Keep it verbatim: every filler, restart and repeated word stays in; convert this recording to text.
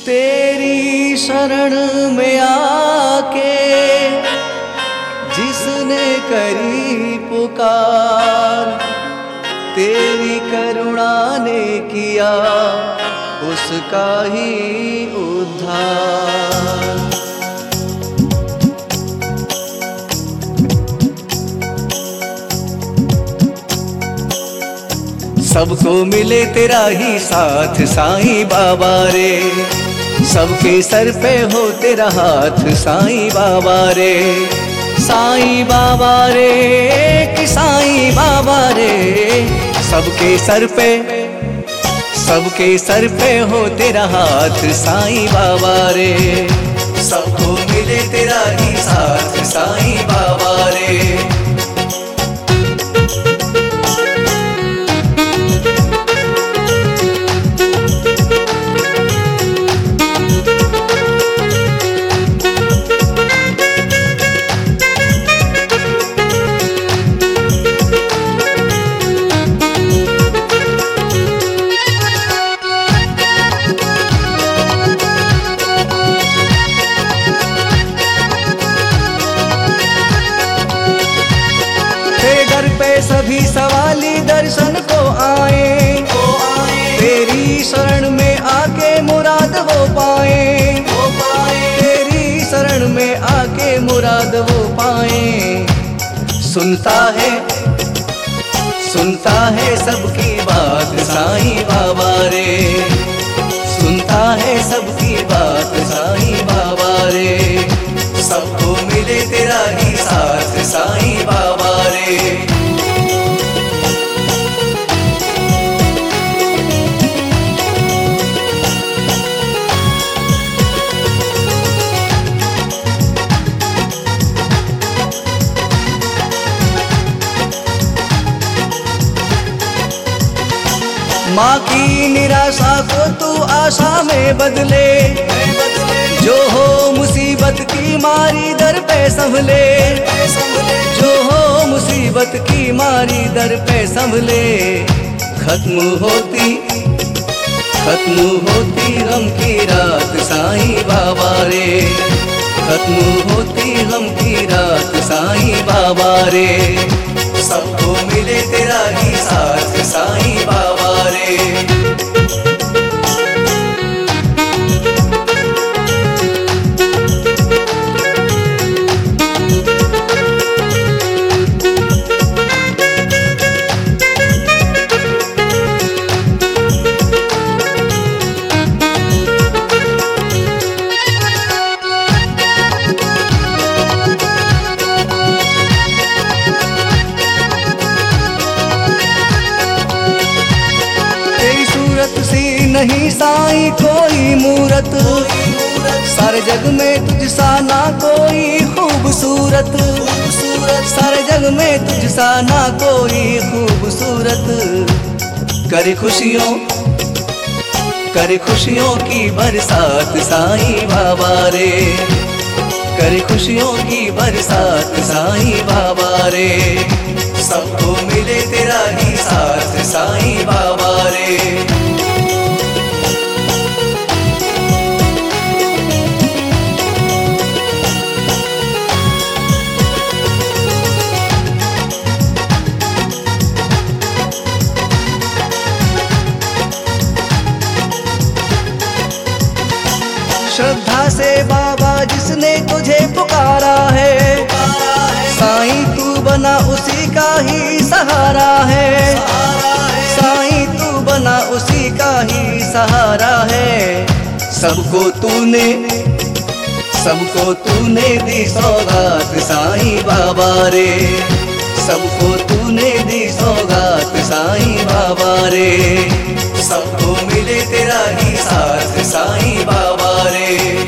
तेरी शरण में आके जिसने करी पुकार, तेरी करुणा ने किया उसका ही उद्धार। सबको मिले तेरा ही साथ साईं बाबा रे, सबके सर पे हो तेरा हाथ साईं बाबा रे। साईं बाबा रे कि साईं बाबा रे, सबके सर पे सबके सर पे हो तेरा हाथ साईं बाबा रे। सबको मिले तेरा ही साथ साईं बाबा रे। सभी सवाली दर्शन को आए, तेरी शरण में आके मुराद वो पाए, तेरी शरण में आके मुराद वो पाए। सुनता है सुनता है सबकी बात साईं बाबा रे, सुनता है सबकी बात साईं बाबा रे। सबको मिले तेरा ही साथ साईं बाबा रे। माँ की निराशा को तू आशा में बदले, जो हो मुसीबत की मारी दर पे संभले, जो हो मुसीबत की मारी दर पे संभले। खत्म होती खत्म होती गम की रात साईं बाबा रे, खत्म होती गम की रात साईं बाबा रे। सबको मिले तेरा ही साथ साईं बाबा रे। सी नहीं साईं कोई मूरत, सारे जग में तुझसा ना कोई खूबसूरत, सारे जग में तुझसा ना कोई खूबसूरत। करे खुशियों करे खुशियों की बरसात साईं बाबा रे, करे खुशियों की बरसात साईं बाबा रे। सबको मिले तेरा ही साथ साईं बाबा रे। श्रद्धा से बाबा जिसने तुझे पुकारा है, साईं तू बना उसी का ही सहारा है, साईं तू बना उसी का ही सहारा है। सबको तूने सबको तूने दी सौगात साईं बाबा रे, सबको तूने दी सौगात साईं बाबा रे। सबको मिले तेरा ही साथ साईं बाबा रे।